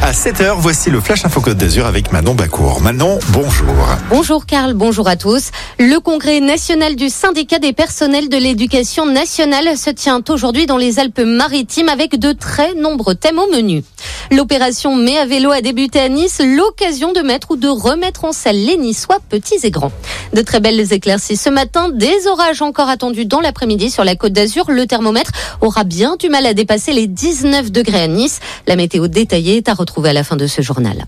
À 7h, voici le Flash Info Côte d'Azur avec Manon Bacour. Manon, bonjour. Bonjour Karl, bonjour à tous. Le congrès national du syndicat des personnels de l'éducation nationale se tient aujourd'hui dans les Alpes-Maritimes avec de très nombreux thèmes au menu. L'opération Mai à vélo a débuté à Nice, l'occasion de mettre ou de remettre en selle les Niçois petits et grands. De très belles éclaircies ce matin, des orages encore attendus dans l'après-midi sur la Côte d'Azur. Le thermomètre aura bien du mal à dépasser les 19 degrés à Nice. La météo détaillée est à retrouver à la fin de ce journal.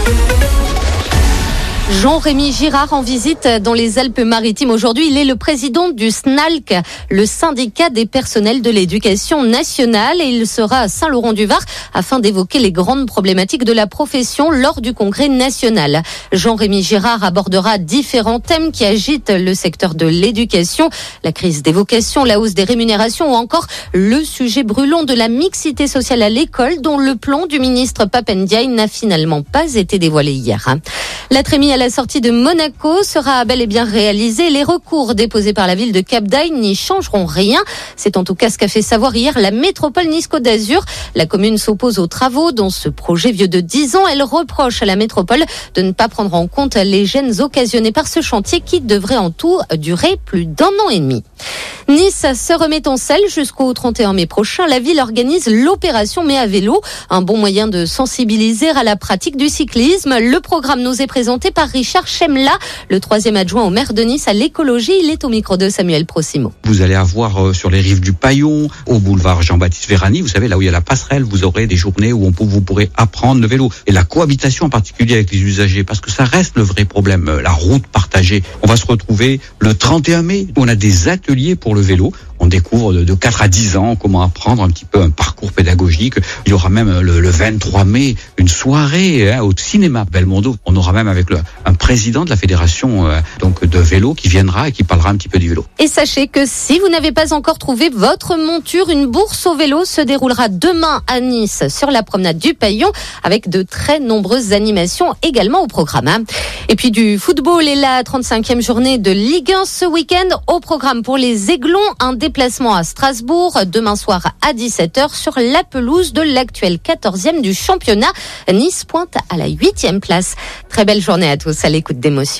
Jean-Rémy Girard en visite dans les Alpes-Maritimes aujourd'hui. Il est le président du SNALC, le syndicat des personnels de l'éducation nationale, et il sera à Saint-Laurent-du-Var afin d'évoquer les grandes problématiques de la profession lors du congrès national. Jean-Rémy Girard abordera différents thèmes qui agitent le secteur de l'éducation, la crise des vocations, la hausse des rémunérations ou encore le sujet brûlant de la mixité sociale à l'école dont le plan du ministre Pap Ndiaye n'a finalement pas été dévoilé hier. La trémie à la sortie de Monaco sera bel et bien réalisée. Les recours déposés par la ville de Cap d'Agde n'y changeront rien. C'est en tout cas ce qu'a fait savoir hier la métropole Nice-Côte d'Azur. La commune s'oppose aux travaux dans ce projet vieux de 10 ans. Elle reproche à la métropole de ne pas prendre en compte les gênes occasionnés par ce chantier qui devrait en tout durer plus d'1 an et demi. Nice se remet en selle jusqu'au 31 mai prochain. La ville organise l'opération Mai à vélo, un bon moyen de sensibiliser à la pratique du cyclisme. Le programme nous est présenté par Richard Chemla, le 3e adjoint au maire de Nice à l'écologie. Il est au micro de Samuel Procimo. Vous allez avoir sur les rives du Paillon, au boulevard Jean-Baptiste Vérani, vous savez, là où il y a la passerelle, vous aurez des journées où vous pourrez apprendre le vélo. Et la cohabitation en particulier avec les usagers, parce que ça reste le vrai problème, la route partagée. On va se retrouver le 31 mai, où on a des ateliers pour le vélo. On découvre de 4 à 10 ans comment apprendre un petit peu un parcours pédagogique. Il y aura même le 23 mai une soirée au cinéma Belmondo. On aura même avec un président de la fédération donc de vélo qui viendra et qui parlera un petit peu du vélo. Et sachez que si vous n'avez pas encore trouvé votre monture, une bourse au vélo se déroulera demain à Nice sur la promenade du Paillon avec de très nombreuses animations également au programme. Et puis du football et la 35e journée de Ligue 1 ce week-end au programme pour les Aiglons, un déplacement à Strasbourg demain soir à 17h sur la pelouse de l'actuel 14e du championnat. Nice pointe à la 8e place. Très belle journée à tous à l'écoute d'Émotion.